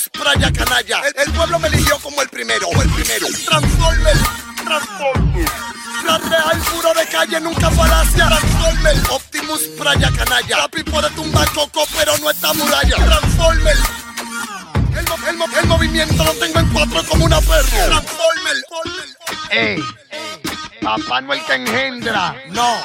Optimus Praya canalla. El pueblo me eligió como el primero. Transformer. La real puro de calle, nunca falacia. Transformer. Optimus Praya canalla. Papi puede tumbar coco, pero no está muralla. Transformer. El movimiento lo tengo en cuatro como una perra. Transformer. Ey, Papá no el que engendra, No.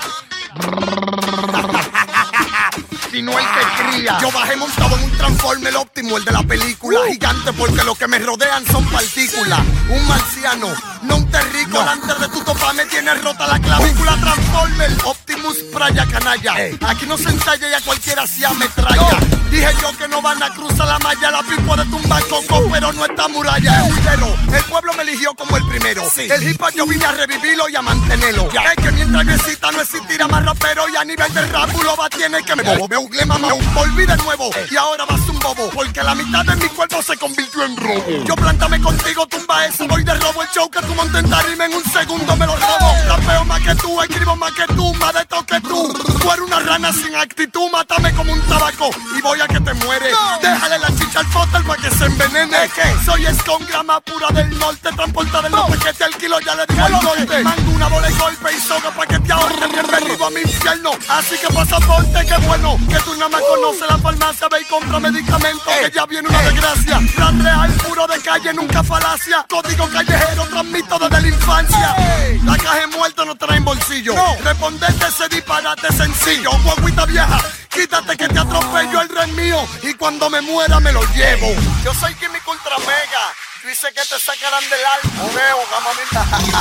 sino el que cría. Yo bajé montado en un Transformer óptimo, el de la película. Gigante porque lo que me rodean son partículas. Un marciano, no un terrícola. No. Antes de tu topa me tiene rota la clavícula. Transformer, Optimus Praya canalla. Aquí no se ensaya y a cualquiera se ametralla. Dije yo que no van a cruzar la malla. La pipo de tumbar coco, pero no está muralla. El pueblo me eligió como el primero. El hip hop yo vine a revivirlo y a mantenerlo. Es que mientras yo exista no existirá más rapero. Y a nivel de rap va tiene que me bugle mamá. Volví de nuevo y ahora vas un bobo. Porque la mitad de mi cuerpo se convirtió en robo. Yo plántame contigo, tumba eso, voy de robo. El show que tú montes en tarima en un segundo me lo robo. Rapeo más que tú, escribo más que tú, más de todo que tú. Tú eres una rana sin actitud, mátame como un tabaco y voy a que te mueres. Déjale la chicha al fotel pa' que se envenene. Soy escon grama pura del norte, transporta del norte que te alquilo, ya le digo al norte. Mando una bola de golpe y soga pa' que te ahorre. Bienvenido a mi infierno, así que pasaporte, qué bueno que tú nada más conoces la farmacia. Ve y compra medicamentos, que ya viene una desgracia. Plan real, puro de calle, nunca falacia. Código callejero, transmito desde la infancia. La caja de muerto no trae en bolsillo. Responderte ese disparate sencillo. Guaguita vieja, quítate que te atropello, el rey mío. Y cuando me muera me lo llevo. Yo soy Químico Ultra Mega. Dice que te sacarán del alma.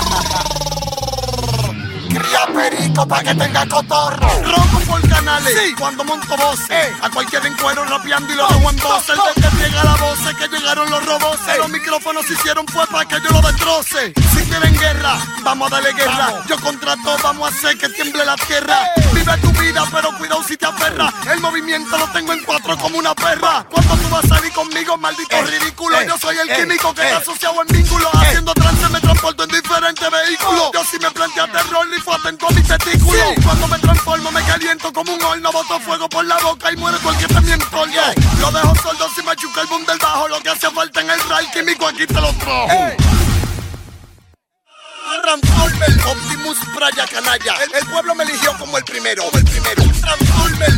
Cría perico pa' que tenga cotorro. Rojo por canales, cuando monto voces. A cualquier encuero rapeando y lo dejo en voz. El de que llega la voz, que llegaron los robos. Los micrófonos se hicieron fue pa' que yo lo destroce. Si quieren guerra, vamos a darle guerra. Yo contra todo vamos a hacer que tiemble la tierra. Vive tu vida, pero cuidado si te aferra. El movimiento lo tengo en cuatro como una perra. Cuando tú vas a salir conmigo, maldito ridículo. Yo soy el químico que está asociado en vínculo. Haciendo trance me transporto en diferentes vehículos. Yo si me plantea terror y fue atento a mis testículos. Cuando me transformo me caliento como un horno. Boto fuego por la boca y muere cualquier que me entorno. Lo dejo sordo si me chuca el boom del bajo. Lo que hace falta en el ray químico aquí te lo trajo. Transformer, Optimus Praya canalla. El pueblo me eligió como el primero. Transformer.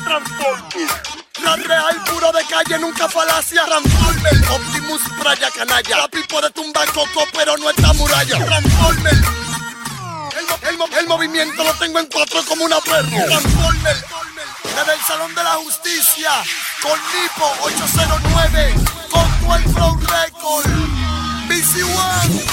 La real puro de calle, nunca falacia. Transformer, Optimus Praya canalla. La pipo de tumbar coco, pero no está muralla. Transformer. El movimiento lo tengo en cuatro como una perra. Transformer. Desde el Salón de la Justicia, con Nipo 809, con 12 Flow Record, BC1.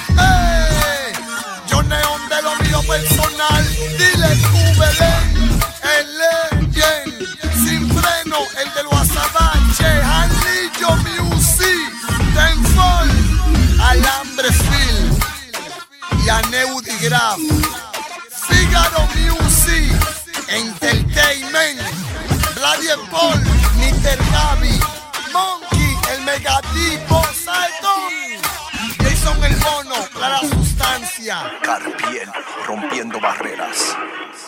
Yo neón de lo mío personal. Dile tú, Belén, el Legend, sin freno, el de los azabaches, Janillo Music, Tenfol, Alambre Film y Aneudi Graf, Figaro Music, Entertainment, Radio Paul, Mr. Gaby, Monkey, el Megatipo, Saitón, Jason el Mono, Clara Sustancia. Carpiel, rompiendo barreras.